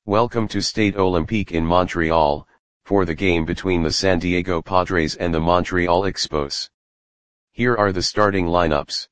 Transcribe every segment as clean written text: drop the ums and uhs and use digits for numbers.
Welcome to Stade Olympique in Montreal, for the game between the San Diego Padres and the Montreal Expos. Here are the starting lineups.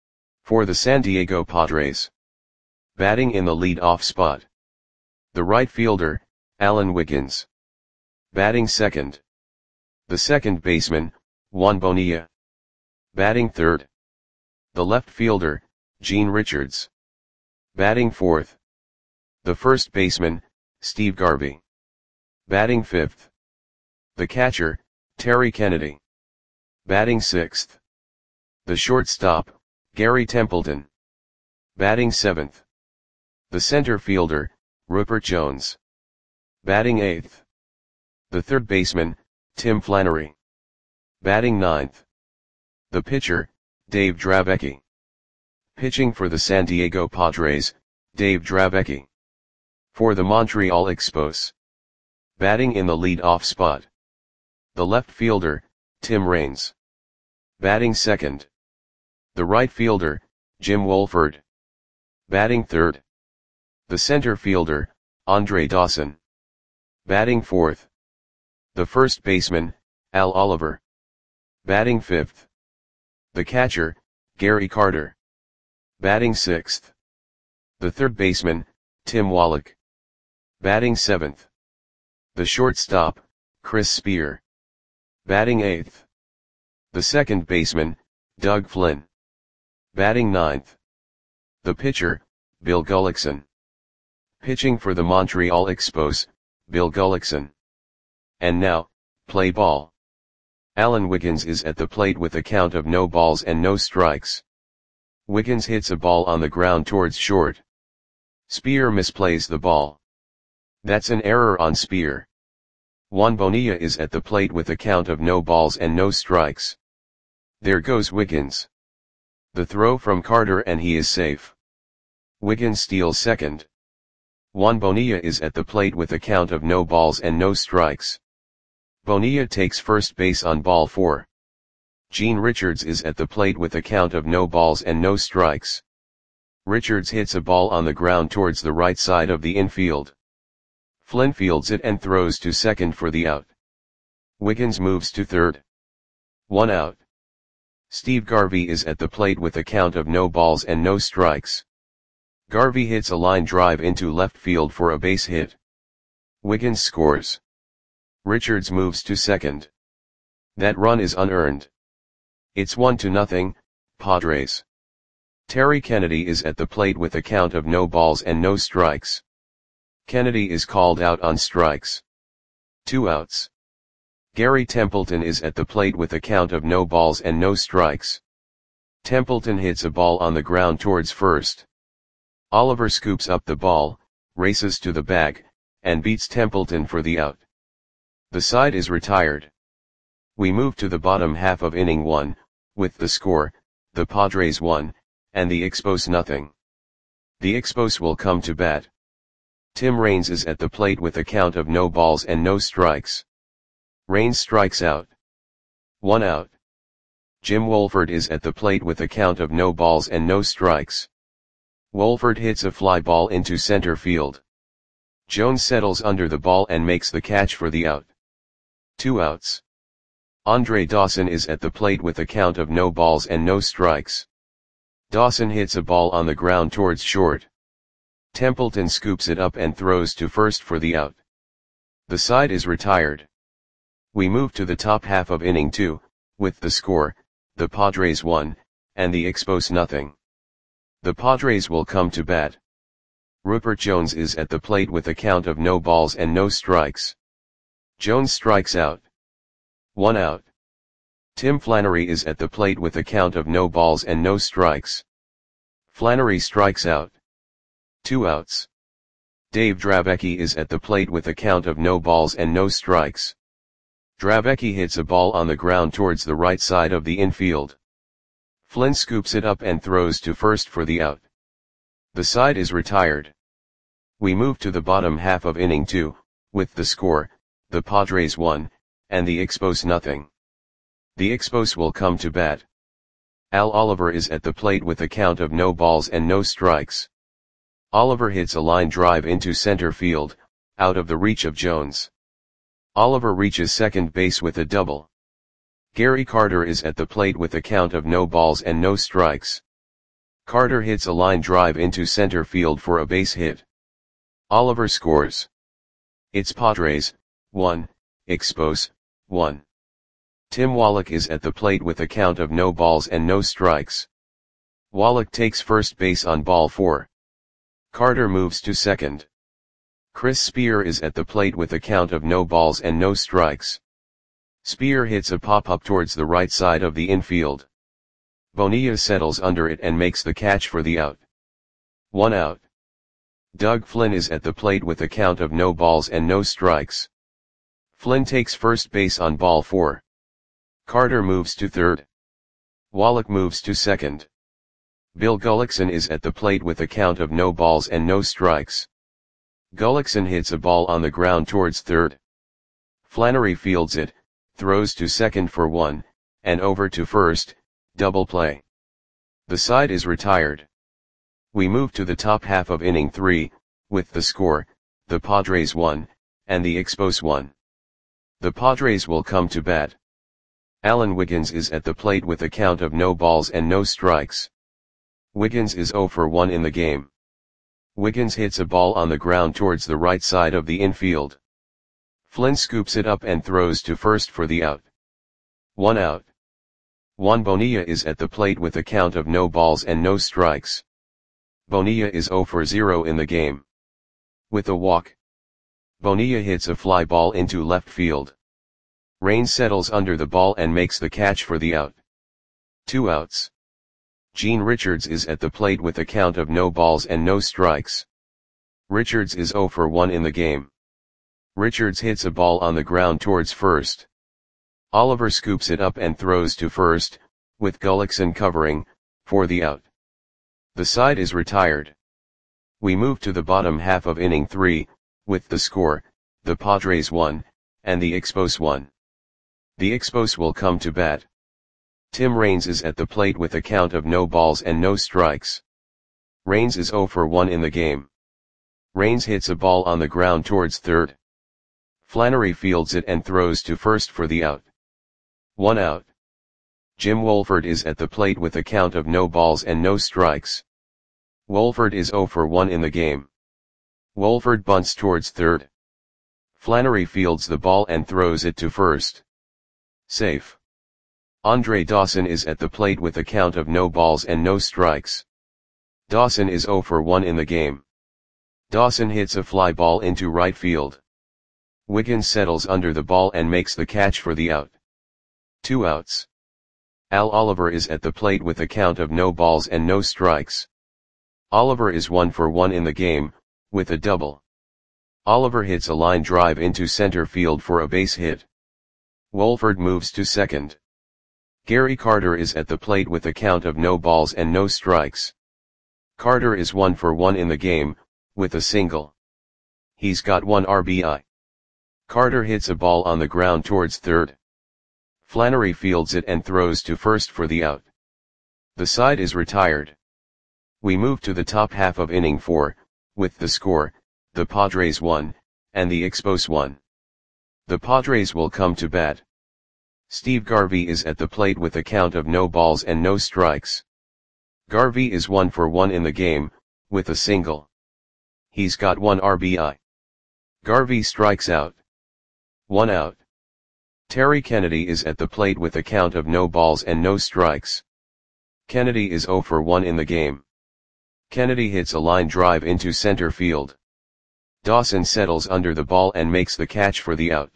For the San Diego Padres. Batting in the lead-off spot. The right fielder, Alan Wiggins. Batting second. The second baseman, Juan Bonilla. Batting third. The left fielder, Gene Richards. Batting fourth. The first baseman, Steve Garvey. Batting fifth. The catcher, Terry Kennedy. Batting sixth. The shortstop, Gary Templeton. Batting seventh. The center fielder, Rupert Jones. Batting eighth. The third baseman, Tim Flannery. Batting ninth. The pitcher, Dave Dravecky. Pitching for the San Diego Padres, Dave Dravecky. For the Montreal Expos. Batting in the lead-off spot. The left fielder, Tim Raines. Batting second. The right fielder, Jim Wolford. Batting third. The center fielder, Andre Dawson. Batting fourth. The first baseman, Al Oliver. Batting fifth. The catcher, Gary Carter. Batting sixth. The third baseman, Tim Wallach. Batting seventh. The shortstop, Chris Spear. Batting eighth. The second baseman, Doug Flynn. Batting ninth. The pitcher, Bill Gullickson. Pitching for the Montreal Expos, Bill Gullickson. And now, play ball. Alan Wiggins is at the plate with a count of no balls and no strikes. Wiggins hits a ball on the ground towards short. Spear misplays the ball. That's an error on Spear. Juan Bonilla is at the plate with a count of no balls and no strikes. There goes Wiggins. The throw from Carter and he is safe. Wiggins steals second. Juan Bonilla is at the plate with a count of no balls and no strikes. Bonilla takes first base on ball 4. Gene Richards is at the plate with a count of no balls and no strikes. Richards hits a ball on the ground towards the right side of the infield. Flynn fields it and throws to second for the out. Wiggins moves to third. 1 out. Steve Garvey is at the plate with a count of no balls and no strikes. Garvey hits a line drive into left field for a base hit. Wiggins scores. Richards moves to second. That run is unearned. It's 1-0, Padres. Terry Kennedy is at the plate with a count of no balls and no strikes. Kennedy is called out on strikes. 2 outs. Gary Templeton is at the plate with a count of no balls and no strikes. Templeton hits a ball on the ground towards first. Oliver scoops up the ball, races to the bag, and beats Templeton for the out. The side is retired. We move to the bottom half of inning 1, with the score, the Padres 1, and the Expos 0. The Expos will come to bat. Tim Raines is at the plate with a count of no balls and no strikes. Raines strikes out. 1 out. Jim Wolford is at the plate with a count of no balls and no strikes. Wolford hits a fly ball into center field. Jones settles under the ball and makes the catch for the out. 2 outs. Andre Dawson is at the plate with a count of no balls and no strikes. Dawson hits a ball on the ground towards short. Templeton scoops it up and throws to first for the out. The side is retired. We move to the top half of inning 2, with the score, the Padres 1, and the Expos 0. The Padres will come to bat. Rupert Jones is at the plate with a count of no balls and no strikes. Jones strikes out. 1 out. Tim Flannery is at the plate with a count of no balls and no strikes. Flannery strikes out. 2 outs. Dave Dravecky is at the plate with a count of no balls and no strikes. Dravecky hits a ball on the ground towards the right side of the infield. Flynn scoops it up and throws to first for the out. The side is retired. We move to the bottom half of inning 2, with the score, the Padres 1, and the Expos 0. The Expos will come to bat. Al Oliver is at the plate with a count of no balls and no strikes. Oliver hits a line drive into center field, out of the reach of Jones. Oliver reaches second base with a double. Gary Carter is at the plate with a count of no balls and no strikes. Carter hits a line drive into center field for a base hit. Oliver scores. It's Padres, 1, Expos, 1. Tim Wallach is at the plate with a count of no balls and no strikes. Wallach takes first base on ball 4. Carter moves to second. Chris Spear is at the plate with a count of no balls and no strikes. Spear hits a pop-up towards the right side of the infield. Bonilla settles under it and makes the catch for the out. 1 out. Doug Flynn is at the plate with a count of no balls and no strikes. Flynn takes first base on ball 4. Carter moves to third. Wallach moves to second. Bill Gullickson is at the plate with a count of no balls and no strikes. Gullickson hits a ball on the ground towards third. Flannery fields it, throws to second for 1, and over to first, double play. The side is retired. We move to the top half of inning 3, with the score, the Padres 1, and the Expos 1. The Padres will come to bat. Alan Wiggins is at the plate with a count of no balls and no strikes. Wiggins is 0 for 1 in the game. Wiggins hits a ball on the ground towards the right side of the infield. Flynn scoops it up and throws to first for the out. 1 out. Juan Bonilla is at the plate with a count of no balls and no strikes. Bonilla is 0 for 0 in the game. With a walk, Bonilla hits a fly ball into left field. Raines settles under the ball and makes the catch for the out. 2 outs. Gene Richards is at the plate with a count of no balls and no strikes. Richards is 0 for 1 in the game. Richards hits a ball on the ground towards first. Oliver scoops it up and throws to first, with Gullickson covering, for the out. The side is retired. We move to the bottom half of inning 3, with the score, the Padres 1, and the Expos 1. The Expos will come to bat. Tim Raines is at the plate with a count of no balls and no strikes. Raines is 0 for 1 in the game. Raines hits a ball on the ground towards third. Flannery fields it and throws to first for the out. 1 out. Jim Wolford is at the plate with a count of no balls and no strikes. Wolford is 0 for 1 in the game. Wolford bunts towards third. Flannery fields the ball and throws it to first. Safe. Andre Dawson is at the plate with a count of no balls and no strikes. Dawson is 0 for 1 in the game. Dawson hits a fly ball into right field. Wiggins settles under the ball and makes the catch for the out. 2 outs. Al Oliver is at the plate with a count of no balls and no strikes. Oliver is 1 for 1 in the game, with a double. Oliver hits a line drive into center field for a base hit. Wolford moves to second. Gary Carter is at the plate with a count of no balls and no strikes. Carter is 1 for 1 in the game, with a single. He's got 1 RBI. Carter hits a ball on the ground towards third. Flannery fields it and throws to first for the out. The side is retired. We move to the top half of inning 4, with the score, the Padres 1, and the Expos 1. The Padres will come to bat. Steve Garvey is at the plate with a count of no balls and no strikes. Garvey is 1 for 1 in the game, with a single. He's got 1 RBI. Garvey strikes out. 1 out. Terry Kennedy is at the plate with a count of no balls and no strikes. Kennedy is 0 for 1 in the game. Kennedy hits a line drive into center field. Dawson settles under the ball and makes the catch for the out.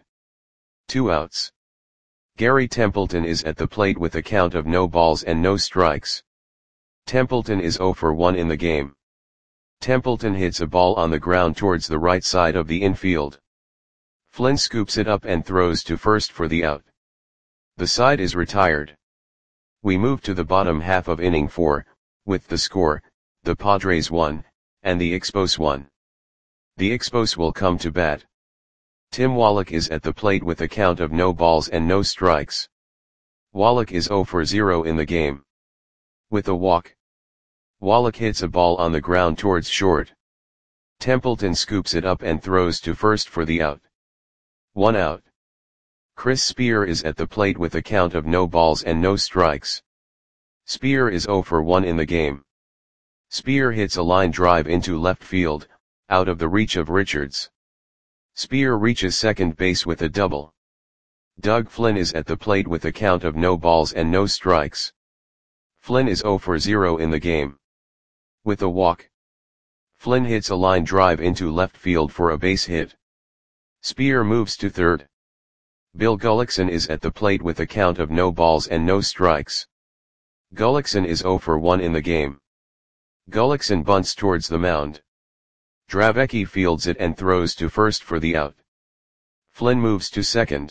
2 outs. Gary Templeton is at the plate with a count of no balls and no strikes. Templeton is 0 for 1 in the game. Templeton hits a ball on the ground towards the right side of the infield. Flynn scoops it up and throws to first for the out. The side is retired. We move to the bottom half of inning 4, with the score, the Padres 1, and the Expos 1. The Expos will come to bat. Tim Wallach is at the plate with a count of no balls and no strikes. Wallach is 0 for 0 in the game. With a walk, Wallach hits a ball on the ground towards short. Templeton scoops it up and throws to first for the out. 1 out. Chris Spear is at the plate with a count of no balls and no strikes. Spear is 0 for 1 in the game. Spear hits a line drive into left field, out of the reach of Richards. Spear reaches second base with a double. Doug Flynn is at the plate with a count of no balls and no strikes. Flynn is 0 for 0 in the game. With a walk, Flynn hits a line drive into left field for a base hit. Spear moves to third. Bill Gullickson is at the plate with a count of no balls and no strikes. Gullickson is 0 for 1 in the game. Gullickson bunts towards the mound. Dravecki fields it and throws to first for the out. Flynn moves to second.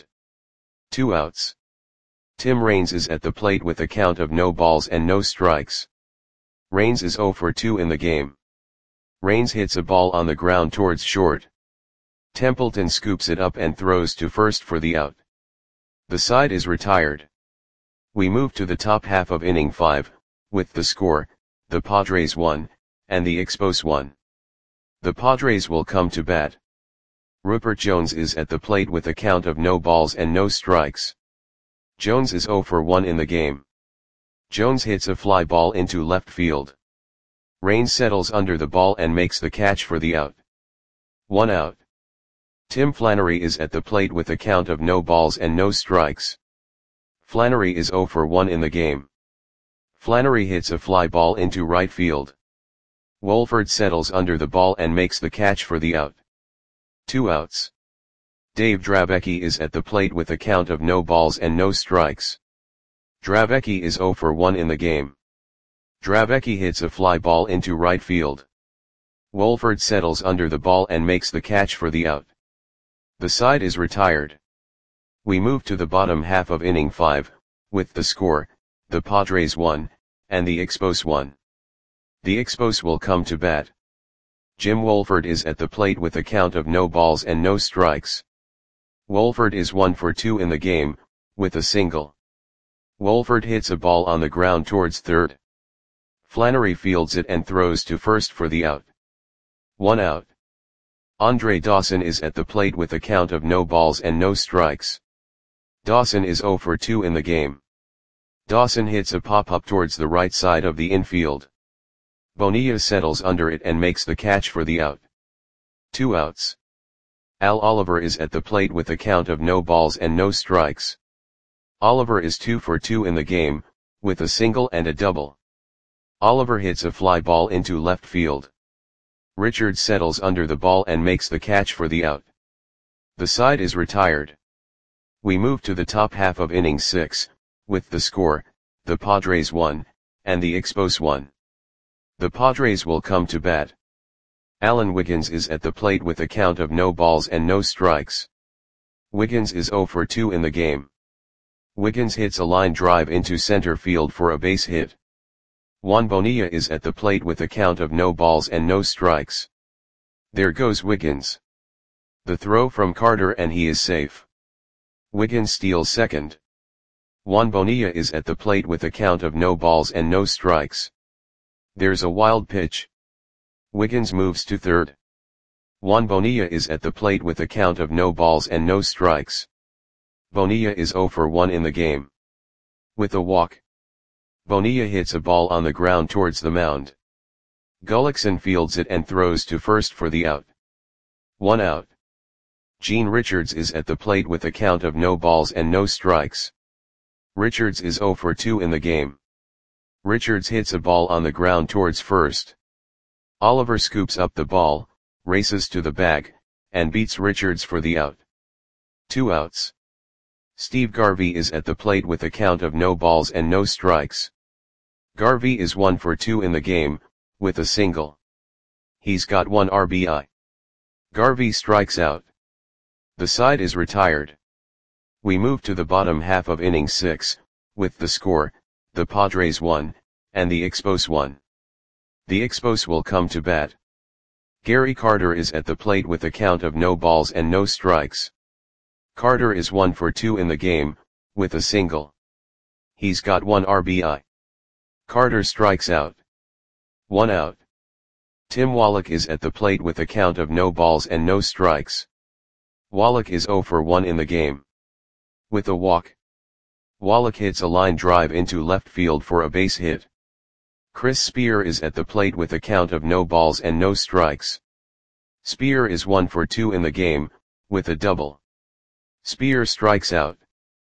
2 outs. Tim Raines is at the plate with a count of no balls and no strikes. Raines is 0 for 2 in the game. Raines hits a ball on the ground towards short. Templeton scoops it up and throws to first for the out. The side is retired. We move to the top half of inning 5, with the score, the Padres 1, and the Expos 1. The Padres will come to bat. Rupert Jones is at the plate with a count of no balls and no strikes. Jones is 0 for 1 in the game. Jones hits a fly ball into left field. Raines settles under the ball and makes the catch for the out. 1 out. Tim Flannery is at the plate with a count of no balls and no strikes. Flannery is 0 for 1 in the game. Flannery hits a fly ball into right field. Wolford settles under the ball and makes the catch for the out. 2 outs. Dave Dravecki is at the plate with a count of no balls and no strikes. Dravecki is 0 for 1 in the game. Dravecki hits a fly ball into right field. Wolford settles under the ball and makes the catch for the out. The side is retired. We move to the bottom half of inning 5, with the score, the Padres 1, and the Expos 1. The Expos will come to bat. Jim Wolford is at the plate with a count of no balls and no strikes. Wolford is 1 for 2 in the game, with a single. Wolford hits a ball on the ground towards third. Flannery fields it and throws to first for the out. 1 out. Andre Dawson is at the plate with a count of no balls and no strikes. Dawson is 0 for 2 in the game. Dawson hits a pop-up towards the right side of the infield. Bonilla settles under it and makes the catch for the out. 2 outs. Al Oliver is at the plate with a count of no balls and no strikes. Oliver is 2 for 2 in the game, with a single and a double. Oliver hits a fly ball into left field. Richards settles under the ball and makes the catch for the out. The side is retired. We move to the top half of inning 6, with the score, the Padres 1, and the Expos 1. The Padres will come to bat. Alan Wiggins is at the plate with a count of no balls and no strikes. Wiggins is 0 for 2 in the game. Wiggins hits a line drive into center field for a base hit. Juan Bonilla is at the plate with a count of no balls and no strikes. There goes Wiggins. The throw from Carter and he is safe. Wiggins steals second. Juan Bonilla is at the plate with a count of no balls and no strikes. There's a wild pitch. Wiggins moves to third. Juan Bonilla is at the plate with a count of no balls and no strikes. Bonilla is 0 for 1 in the game. With a walk, Bonilla hits a ball on the ground towards the mound. Gullickson fields it and throws to first for the out. 1 out. Gene Richards is at the plate with a count of no balls and no strikes. Richards is 0 for 2 in the game. Richards hits a ball on the ground towards first. Oliver scoops up the ball, races to the bag, and beats Richards for the out. 2 outs. Steve Garvey is at the plate with a count of no balls and no strikes. Garvey is 1 for 2 in the game, with a single. He's got 1 RBI. Garvey strikes out. The side is retired. We move to the bottom half of inning 6, with the score, the Padres 1, and the Expos 1. The Expos will come to bat. Gary Carter is at the plate with a count of no balls and no strikes. Carter is 1 for 2 in the game, with a single. He's got 1 RBI. Carter strikes out. 1 out. Tim Wallach is at the plate with a count of no balls and no strikes. Wallach is 0 for 1 in the game. With a walk, Wallach hits a line drive into left field for a base hit. Chris Spear is at the plate with a count of no balls and no strikes. Spear is 1 for 2 in the game, with a double. Spear strikes out.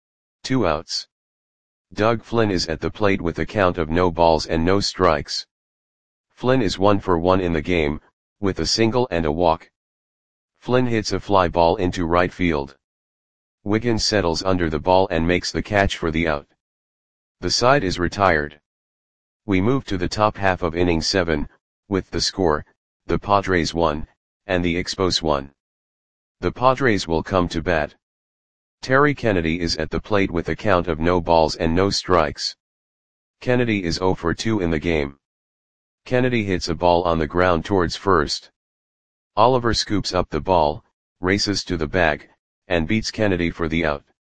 2 outs. Doug Flynn is at the plate with a count of no balls and no strikes. Flynn is 1 for 1 in the game, with a single and a walk. Flynn hits a fly ball into right field. Wiggins settles under the ball and makes the catch for the out. The side is retired. We move to the top half of inning 7, with the score, the Padres 1, and the Expos 1. The Padres will come to bat. Terry Kennedy is at the plate with a count of no balls and no strikes. Kennedy is 0 for 2 in the game. Kennedy hits a ball on the ground towards first. Oliver scoops up the ball, races to the bag, and beats Kennedy for the out.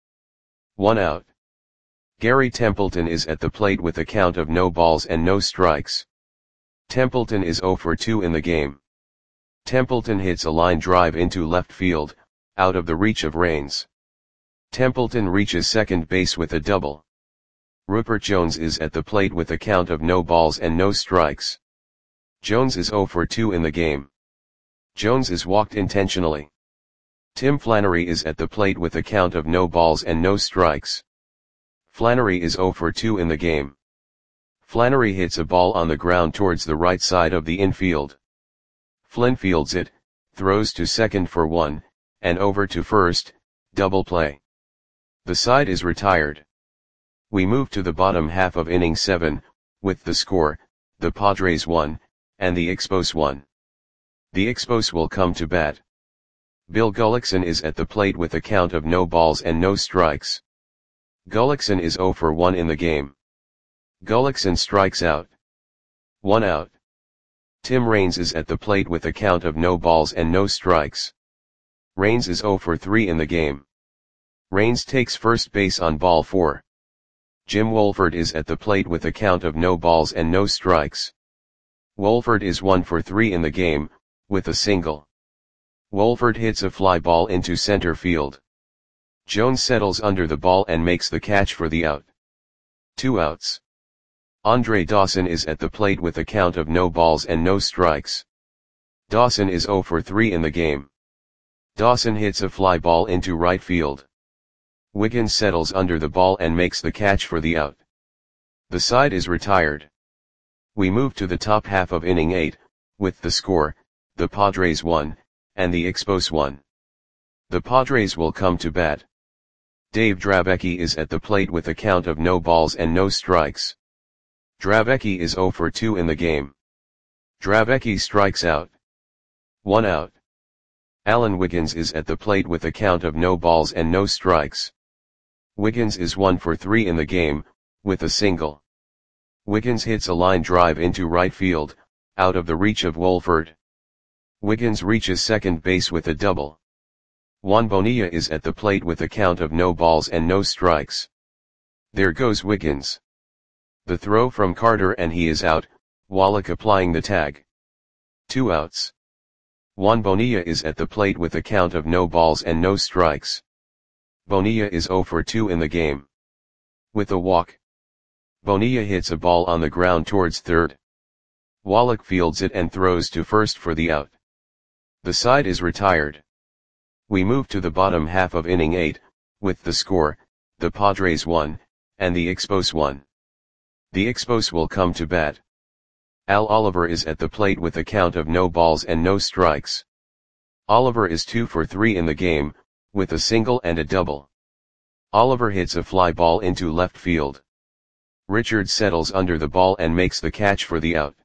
1 out. Gary Templeton is at the plate with a count of no balls and no strikes. Templeton is 0 for 2 in the game. Templeton hits a line drive into left field, out of the reach of Raines. Templeton reaches second base with a double. Rupert Jones is at the plate with a count of no balls and no strikes. Jones is 0 for 2 in the game. Jones is walked intentionally. Tim Flannery is at the plate with a count of no balls and no strikes. Flannery is 0 for 2 in the game. Flannery hits a ball on the ground towards the right side of the infield. Flynn fields it, throws to second for 1, and over to first, double play. The side is retired. We move to the bottom half of inning 7, with the score, the Padres 1, and the Expos 1. The Expos will come to bat. Bill Gullickson is at the plate with a count of no balls and no strikes. Gullickson is 0 for 1 in the game. Gullickson strikes out. 1 out. Tim Raines is at the plate with a count of no balls and no strikes. Raines is 0 for 3 in the game. Raines takes first base on ball 4. Jim Wolford is at the plate with a count of no balls and no strikes. Wolford is 1 for 3 in the game, with a single. Wolford hits a fly ball into center field. Jones settles under the ball and makes the catch for the out. 2 outs. Andre Dawson is at the plate with a count of no balls and no strikes. Dawson is 0 for 3 in the game. Dawson hits a fly ball into right field. Wiggins settles under the ball and makes the catch for the out. The side is retired. We move to the top half of inning 8, with the score, the Padres 1, and the Expos 1. The Padres will come to bat. Dave Dravecky is at the plate with a count of no balls and no strikes. Dravecky is 0 for 2 in the game. Dravecky strikes out. 1 out. Alan Wiggins is at the plate with a count of no balls and no strikes. Wiggins is 1 for 3 in the game, with a single. Wiggins hits a line drive into right field, out of the reach of Wolford. Wiggins reaches second base with a double. Juan Bonilla is at the plate with a count of no balls and no strikes. There goes Wiggins. The throw from Carter and he is out, Wallach applying the tag. 2 outs. Juan Bonilla is at the plate with a count of no balls and no strikes. Bonilla is 0 for 2 in the game. With a walk, Bonilla hits a ball on the ground towards third. Wallach fields it and throws to first for the out. The side is retired. We move to the bottom half of inning 8, with the score, the Padres 1, and the Expos 1. The Expos will come to bat. Al Oliver is at the plate with a count of no balls and no strikes. Oliver is 2 for 3 in the game, with a single and a double. Oliver hits a fly ball into left field. Richards settles under the ball and makes the catch for the out.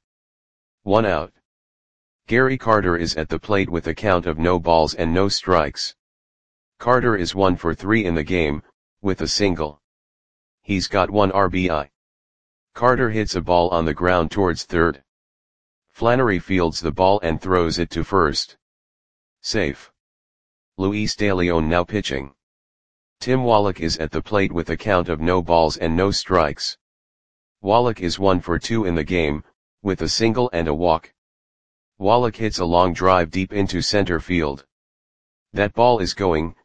1 out. Gary Carter is at the plate with a count of no balls and no strikes. Carter is 1 for 3 in the game, with a single. He's got 1 RBI. Carter hits a ball on the ground towards third. Flannery fields the ball and throws it to first. Safe. Luis De Leon now pitching. Tim Wallach is at the plate with a count of no balls and no strikes. Wallach is 1 for 2 in the game, with a single and a walk. Wallach hits a long drive deep into center field. That ball is gone.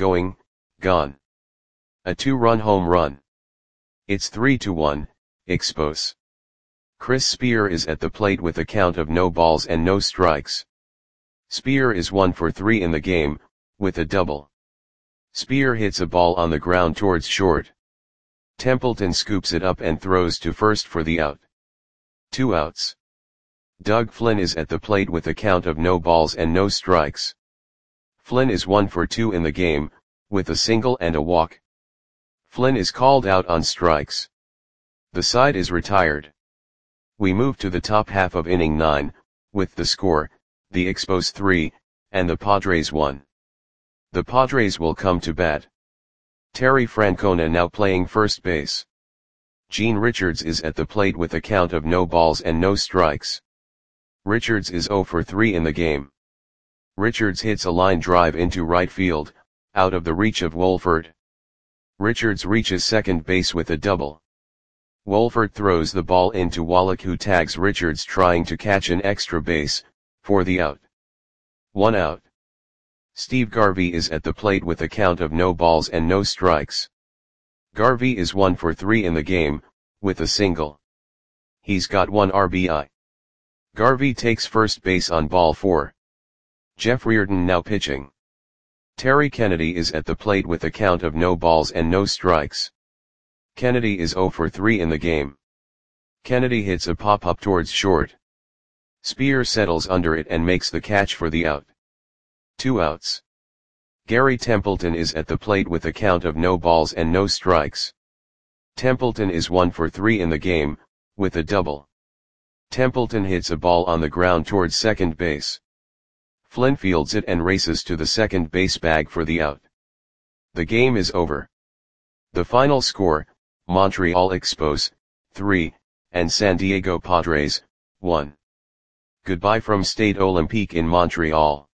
A 2-run home run. It's 3-1, Expos. Chris Spear is at the plate with a count of no balls and no strikes. Spear is 1 for 3 in the game, with a double. Spear hits a ball on the ground towards short. Templeton scoops it up and throws to first for the out. 2 outs. Doug Flynn is at the plate with a count of no balls and no strikes. Flynn is 1 for 2 in the game, with a single and a walk. Flynn is called out on strikes. The side is retired. We move to the top half of inning 9, with the score, the Expos 3, and the Padres 1. The Padres will come to bat. Terry Francona now playing first base. Gene Richards is at the plate with a count of no balls and no strikes. Richards is 0 for 3 in the game. Richards hits a line drive into right field, out of the reach of Wolford. Richards reaches second base with a double. Wolford throws the ball into Wallach, who tags Richards trying to catch an extra base, for the out. 1 out. Steve Garvey is at the plate with a count of no balls and no strikes. Garvey is 1 for 3 in the game, with a single. He's got 1 RBI. Garvey takes first base on ball 4. Jeff Reardon now pitching. Terry Kennedy is at the plate with a count of no balls and no strikes. Kennedy is 0 for 3 in the game. Kennedy hits a pop-up towards short. Spear settles under it and makes the catch for the out. 2 outs. Gary Templeton is at the plate with a count of no balls and no strikes. Templeton is 1 for 3 in the game, with a double. Templeton hits a ball on the ground towards second base. Flynn fields it and races to the second base bag for the out. The game is over. The final score, Montreal Expos, 3, and San Diego Padres, 1. Goodbye from Stade Olympique in Montreal.